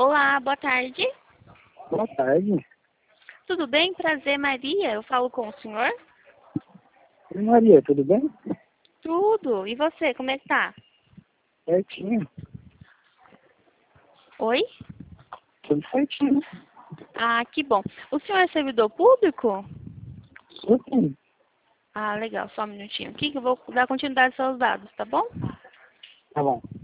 Olá, boa tarde. Boa tarde. Tudo bem? Prazer, Maria. Eu falo com o senhor? Oi, Maria, tudo bem? Tudo. E você, como é que tá? Certinho. Oi? Tudo certinho. Ah, que bom. O senhor é servidor público? Sim. Ah, legal. Só um minutinho aqui que eu vou dar continuidade aos seus dados, tá bom? Tá bom.